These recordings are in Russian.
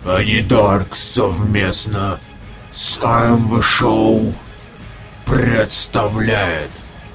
Они Dark совместно с AMV Show представляет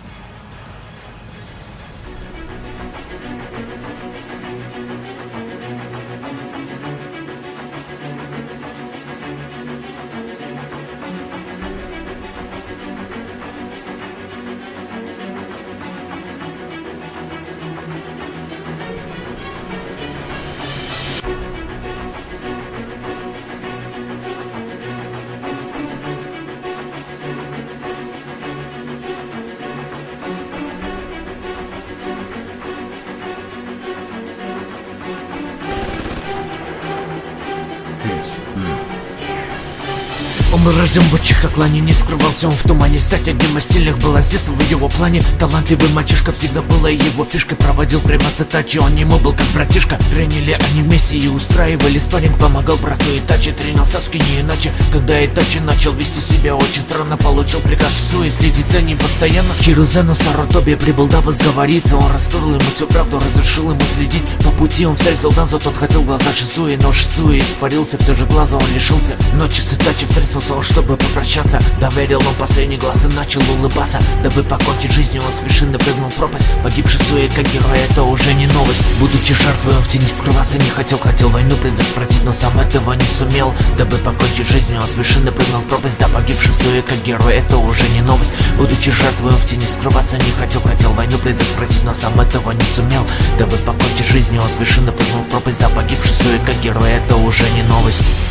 Он был рожден в отчих клане, не скрывался он в тумане. Стать одним из сильных было с детства в его плане. Талантливый мальчишка всегда была его фишкой. Проводил время с Итачи, он ему был как братишка. Тренили они вместе и устраивали спарринг. Помогал брату Итачи, тренил Саски не иначе. Когда Итачи начал вести себя очень странно, получил приказ Шизуи следить за ним постоянно. Хирузену Сарутоби прибыл, дабы сговориться. Он раскрыл ему всю правду, разрешил ему следить. По пути он встретил Данзо, тот хотел глаза Шизуи, но Шизуи испарился, все же глаза он лишился. Ночью с Итачи встретился он, чтобы попрощаться. Доверил он последний глаз и начал улыбаться. Дабы покончить жизнь, он с вершины прыгнул в пропасть. Погиб Шизуи как герой, это уже не новость. Будучи жертвой, он в тени скрываться не хотел. Хотел войну предотвратить, но сам этого не сумел. Дабы покончить жизнь, он с вершины прыгнул в пропасть. Да, погиб Шизуи как герой, это уже не новость. Будучи жертвой, он в тени скрываться не хотел. Хотел войну предотвратить, но сам этого не сумел. Дабы покончить жизнь, он с вершины прыгнул в пропасть. Да, погиб Шизуи как герой, это уже не новость.